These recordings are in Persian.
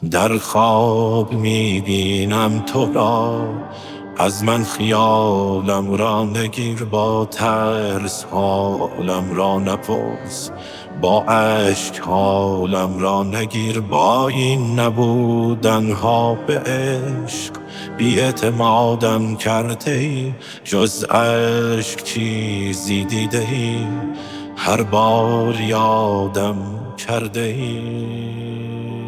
در خواب میبینم تو را، از من خیالم را نگیر، با ترس حالم را نپرس، با اشک حالم را نگیر. با این نبودن ها به عشق بی اعتمادم کرده ای، جز اشک چیزی دیده ای هر بار یادم کرده ای.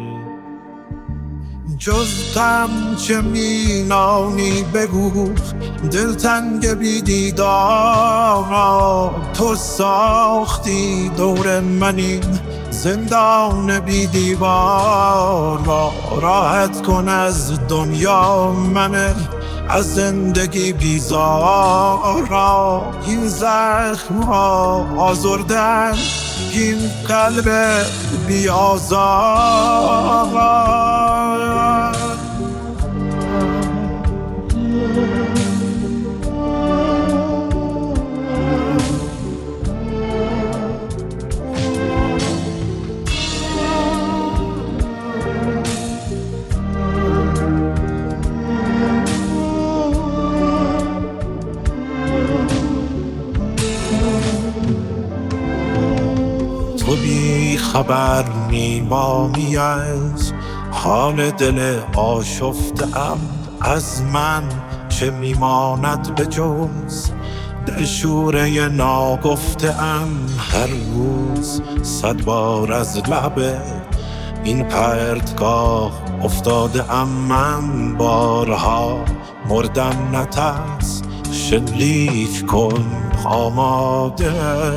جز غم چه مینانی بگو، دلتنگ بی دیدارا. تو ساختی دور من این زندان بی دیوار را. راحت کن از دنیا من از زندگی بیزارا. این زخم ها آزردن این قلب بی آزار. تو بی خبر میمانی از حال دل آشفته ام، از من چه میماند به جز دلشوره ناگفته ام. هر روز 100 بار از لب این پرتگاه افتاده ام من، بارها مردم نترس شلیک کن آماده.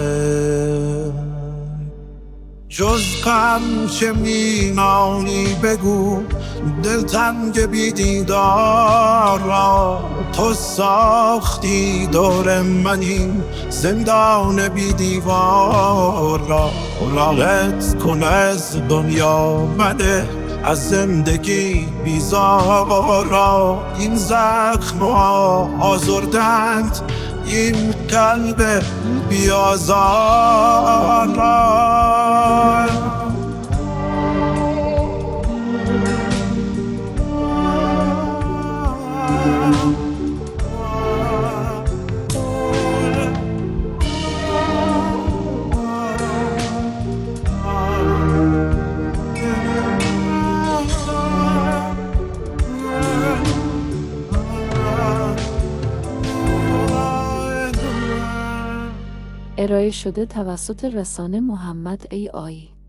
جز غم چه مینانی بگو، دلتنگ بی دیدارا. تو ساختی دور من این زندان بی دیوار را. راحت کن از دنیا منه از زندگی بیزارا. این زخم ها آزردند این قلب بی آزار را. ارائه شده توسط رسانه محمد AI